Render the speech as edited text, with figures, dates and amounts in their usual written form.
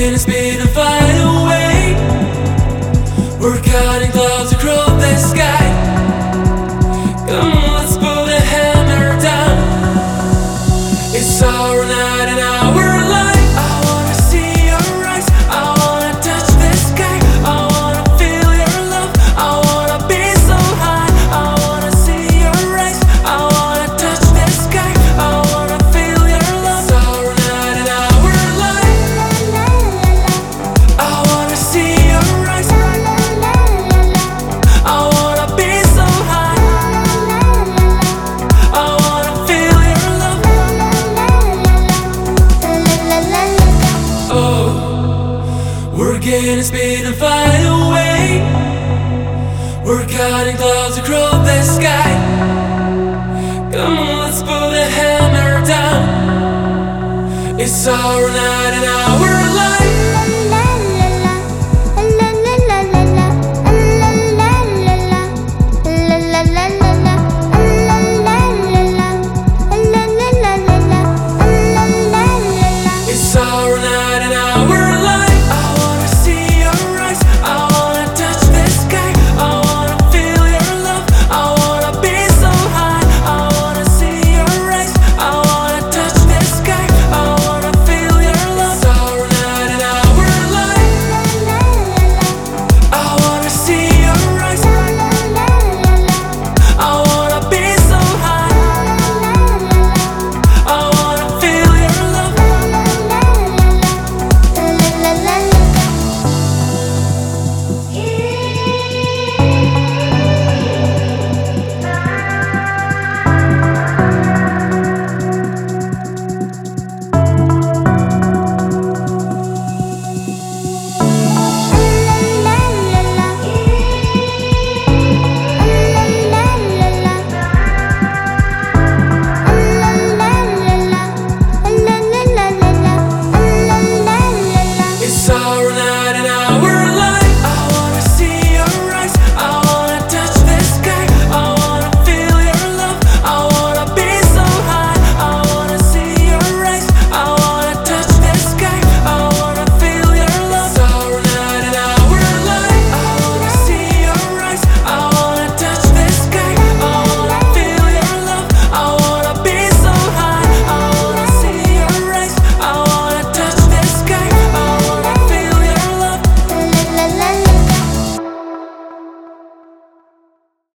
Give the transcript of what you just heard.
gonna speed and fly away. We're cutting clouds across the sky. Come on, let's put the hammer down. It's our night and our life. I wanna see your eyes, I wanna touch the sky, I wanna feel your love, I wanna be so high. I wanna see your eyes, I wanna touch the sky, I wanna feel your love. It's our night and our life. I wanna see your eyes, I wanna be so high, I wanna feel your love. Oh, we're gonna speed and fly away. We're cutting clouds across the sky. Come on, let's put the hammer down. It's our night and our